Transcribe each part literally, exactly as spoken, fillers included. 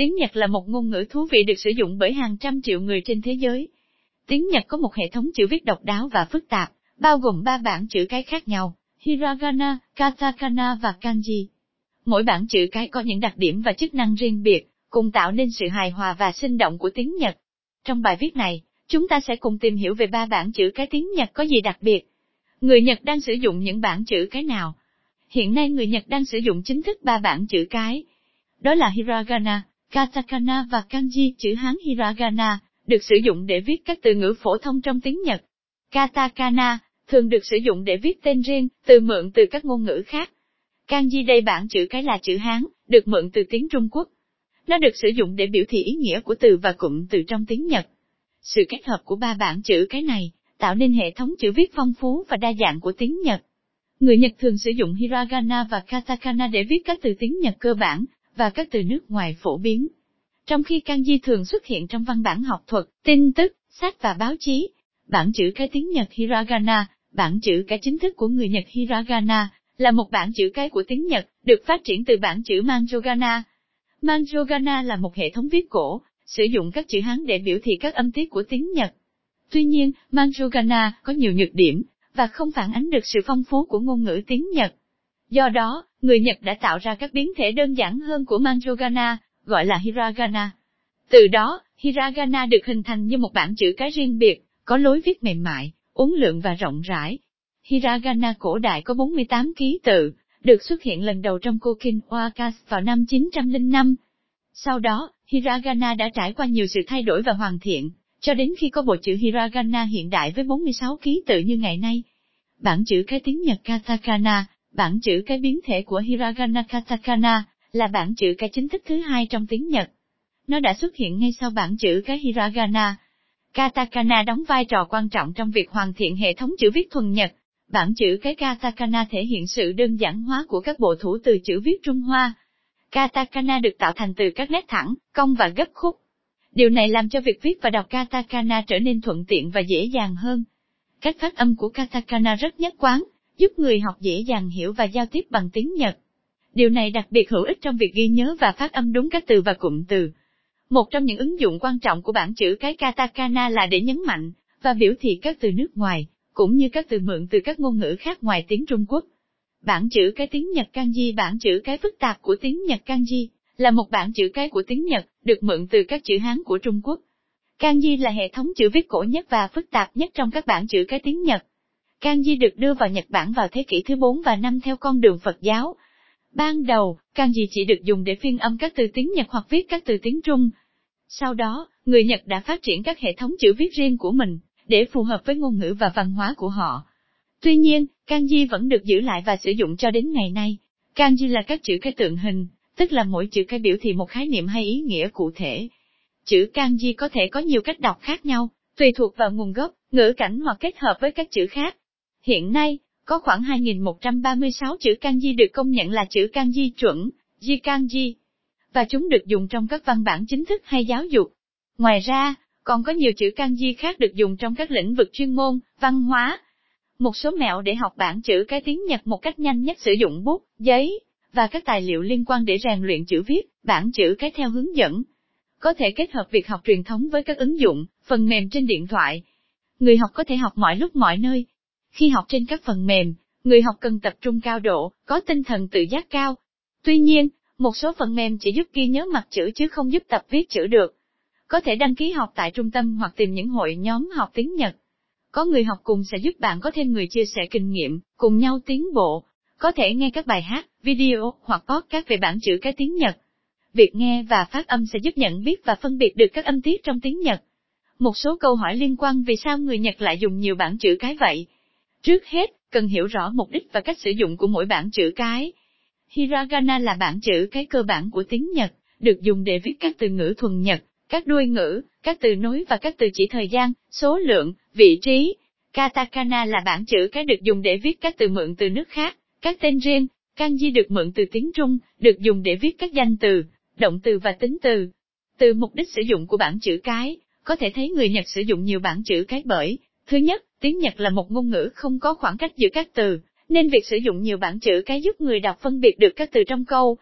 Tiếng Nhật là một ngôn ngữ thú vị được sử dụng bởi hàng trăm triệu người trên thế giới. Tiếng Nhật có một hệ thống chữ viết độc đáo và phức tạp, bao gồm ba bảng chữ cái khác nhau, hiragana, katakana và kanji. Mỗi bảng chữ cái có những đặc điểm và chức năng riêng biệt, cùng tạo nên sự hài hòa và sinh động của tiếng Nhật. Trong bài viết này, chúng ta sẽ cùng tìm hiểu về ba bảng chữ cái tiếng Nhật có gì đặc biệt. Người Nhật đang sử dụng những bảng chữ cái nào? Hiện nay người Nhật đang sử dụng chính thức ba bảng chữ cái. Đó là hiragana, katakana và kanji. Chữ Hán hiragana được sử dụng để viết các từ ngữ phổ thông trong tiếng Nhật. Katakana thường được sử dụng để viết tên riêng, từ mượn từ các ngôn ngữ khác. Kanji đây bảng chữ cái là chữ Hán, được mượn từ tiếng Trung Quốc. Nó được sử dụng để biểu thị ý nghĩa của từ và cụm từ trong tiếng Nhật. Sự kết hợp của ba bảng chữ cái này tạo nên hệ thống chữ viết phong phú và đa dạng của tiếng Nhật. Người Nhật thường sử dụng hiragana và katakana để viết các từ tiếng Nhật cơ bản và các từ nước ngoài phổ biến. Trong khi kanji thường xuất hiện trong văn bản học thuật, tin tức, sách và báo chí. Bảng chữ cái tiếng Nhật hiragana, bảng chữ cái chính thức của người Nhật hiragana, là một bảng chữ cái của tiếng Nhật, được phát triển từ bảng chữ Manjogana. Manjogana là một hệ thống viết cổ, sử dụng các chữ Hán để biểu thị các âm tiết của tiếng Nhật. Tuy nhiên, Manjogana có nhiều nhược điểm, và không phản ánh được sự phong phú của ngôn ngữ tiếng Nhật. Do đó, người Nhật đã tạo ra các biến thể đơn giản hơn của Manjogana, gọi là hiragana. Từ đó, hiragana được hình thành như một bảng chữ cái riêng biệt, có lối viết mềm mại, uốn lượn và rộng rãi. Hiragana cổ đại có bốn mươi tám ký tự, được xuất hiện lần đầu trong Kokin Wakas vào năm chín trăm lẻ năm. Sau đó, hiragana đã trải qua nhiều sự thay đổi và hoàn thiện, cho đến khi có bộ chữ hiragana hiện đại với bốn mươi sáu ký tự như ngày nay. Bảng chữ cái tiếng Nhật katakana, bảng chữ cái biến thể của hiragana katakana, là bảng chữ cái chính thức thứ hai trong tiếng Nhật. Nó đã xuất hiện ngay sau bảng chữ cái hiragana. Katakana đóng vai trò quan trọng trong việc hoàn thiện hệ thống chữ viết thuần Nhật. Bảng chữ cái katakana thể hiện sự đơn giản hóa của các bộ thủ từ chữ viết Trung Hoa. Katakana được tạo thành từ các nét thẳng, cong và gấp khúc. Điều này làm cho việc viết và đọc katakana trở nên thuận tiện và dễ dàng hơn. Cách phát âm của katakana rất nhất quán, giúp người học dễ dàng hiểu và giao tiếp bằng tiếng Nhật. Điều này đặc biệt hữu ích trong việc ghi nhớ và phát âm đúng các từ và cụm từ. Một trong những ứng dụng quan trọng của bảng chữ cái katakana là để nhấn mạnh và biểu thị các từ nước ngoài, cũng như các từ mượn từ các ngôn ngữ khác ngoài tiếng Trung Quốc. Bảng chữ cái tiếng Nhật kanji, bảng chữ cái phức tạp của tiếng Nhật kanji, là một bảng chữ cái của tiếng Nhật, được mượn từ các chữ Hán của Trung Quốc. Kanji là hệ thống chữ viết cổ nhất và phức tạp nhất trong các bảng chữ cái tiếng Nhật. Kanji được đưa vào Nhật Bản vào thế kỷ thứ bốn và năm theo con đường Phật giáo. Ban đầu, kanji chỉ được dùng để phiên âm các từ tiếng Nhật hoặc viết các từ tiếng Trung. Sau đó, người Nhật đã phát triển các hệ thống chữ viết riêng của mình, để phù hợp với ngôn ngữ và văn hóa của họ. Tuy nhiên, kanji vẫn được giữ lại và sử dụng cho đến ngày nay. Kanji là các chữ cái tượng hình, tức là mỗi chữ cái biểu thị một khái niệm hay ý nghĩa cụ thể. Chữ kanji có thể có nhiều cách đọc khác nhau, tùy thuộc vào nguồn gốc, ngữ cảnh hoặc kết hợp với các chữ khác. Hiện nay, có khoảng hai nghìn một trăm ba mươi sáu chữ kanji được công nhận là chữ kanji chuẩn, Jikanji, và chúng được dùng trong các văn bản chính thức hay giáo dục. Ngoài ra, còn có nhiều chữ kanji khác được dùng trong các lĩnh vực chuyên môn, văn hóa. Một số mẹo để học bảng chữ cái tiếng Nhật một cách nhanh nhất: sử dụng bút, giấy, và các tài liệu liên quan để rèn luyện chữ viết, bảng chữ cái theo hướng dẫn. Có thể kết hợp việc học truyền thống với các ứng dụng, phần mềm trên điện thoại. Người học có thể học mọi lúc mọi nơi. Khi học trên các phần mềm, người học cần tập trung cao độ, có tinh thần tự giác cao. Tuy nhiên, một số phần mềm chỉ giúp ghi nhớ mặt chữ chứ không giúp tập viết chữ được. Có thể đăng ký học tại trung tâm hoặc tìm những hội nhóm học tiếng Nhật. Có người học cùng sẽ giúp bạn có thêm người chia sẻ kinh nghiệm, cùng nhau tiến bộ. Có thể nghe các bài hát, video hoặc podcast về bảng chữ cái tiếng Nhật. Việc nghe và phát âm sẽ giúp nhận biết và phân biệt được các âm tiết trong tiếng Nhật. Một số câu hỏi liên quan: vì sao người Nhật lại dùng nhiều bảng chữ cái vậy? Trước hết, cần hiểu rõ mục đích và cách sử dụng của mỗi bảng chữ cái. Hiragana là bảng chữ cái cơ bản của tiếng Nhật, được dùng để viết các từ ngữ thuần Nhật, các đuôi ngữ, các từ nối và các từ chỉ thời gian, số lượng, vị trí. Katakana là bảng chữ cái được dùng để viết các từ mượn từ nước khác, các tên riêng. Kanji được mượn từ tiếng Trung, được dùng để viết các danh từ, động từ và tính từ. Từ mục đích sử dụng của bảng chữ cái, có thể thấy người Nhật sử dụng nhiều bảng chữ cái bởi: thứ nhất, tiếng Nhật là một ngôn ngữ không có khoảng cách giữa các từ, nên việc sử dụng nhiều bảng chữ cái giúp người đọc phân biệt được các từ trong câu.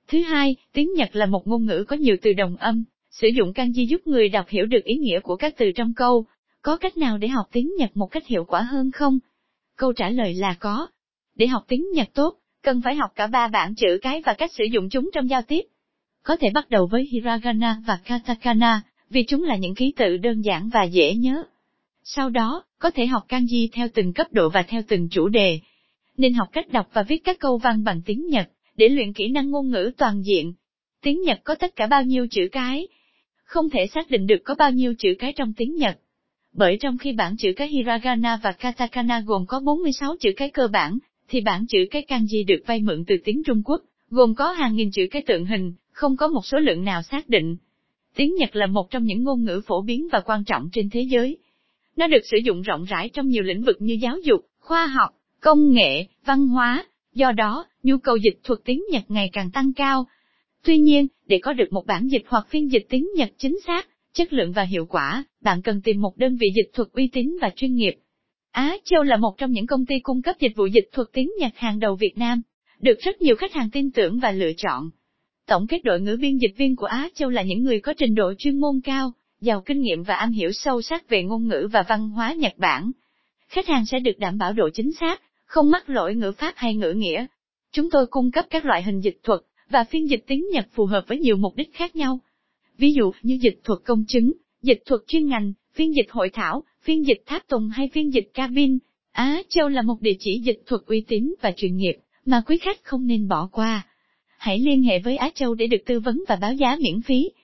Thứ hai, tiếng Nhật là một ngôn ngữ có nhiều từ đồng âm, sử dụng kanji giúp người đọc hiểu được ý nghĩa của các từ trong câu. Có cách nào để học tiếng Nhật một cách hiệu quả hơn không? Câu trả lời là có. Để học tiếng Nhật tốt, cần phải học cả ba bảng chữ cái và cách sử dụng chúng trong giao tiếp. Có thể bắt đầu với hiragana và katakana, vì chúng là những ký tự đơn giản và dễ nhớ. Sau đó, có thể học kanji theo từng cấp độ và theo từng chủ đề. Nên học cách đọc và viết các câu văn bằng tiếng Nhật, để luyện kỹ năng ngôn ngữ toàn diện. Tiếng Nhật có tất cả bao nhiêu chữ cái? Không thể xác định được có bao nhiêu chữ cái trong tiếng Nhật. Bởi trong khi bảng chữ cái hiragana và katakana gồm có bốn mươi sáu chữ cái cơ bản, thì bảng chữ cái kanji được vay mượn từ tiếng Trung Quốc, gồm có hàng nghìn chữ cái tượng hình, không có một số lượng nào xác định. Tiếng Nhật là một trong những ngôn ngữ phổ biến và quan trọng trên thế giới. Nó được sử dụng rộng rãi trong nhiều lĩnh vực như giáo dục, khoa học, công nghệ, văn hóa, do đó, nhu cầu dịch thuật tiếng Nhật ngày càng tăng cao. Tuy nhiên, để có được một bản dịch hoặc phiên dịch tiếng Nhật chính xác, chất lượng và hiệu quả, bạn cần tìm một đơn vị dịch thuật uy tín và chuyên nghiệp. Á Châu là một trong những công ty cung cấp dịch vụ dịch thuật tiếng Nhật hàng đầu Việt Nam, được rất nhiều khách hàng tin tưởng và lựa chọn. Tổng kết đội ngũ biên dịch viên của Á Châu là những người có trình độ chuyên môn cao, giàu kinh nghiệm và am hiểu sâu sắc về ngôn ngữ và văn hóa Nhật Bản. Khách hàng sẽ được đảm bảo độ chính xác, không mắc lỗi ngữ pháp hay ngữ nghĩa. Chúng tôi cung cấp các loại hình dịch thuật và phiên dịch tiếng Nhật phù hợp với nhiều mục đích khác nhau. Ví dụ như dịch thuật công chứng, dịch thuật chuyên ngành, phiên dịch hội thảo, phiên dịch tháp tùng hay phiên dịch cabin. Á Châu là một địa chỉ dịch thuật uy tín và chuyên nghiệp mà quý khách không nên bỏ qua. Hãy liên hệ với Á Châu để được tư vấn và báo giá miễn phí.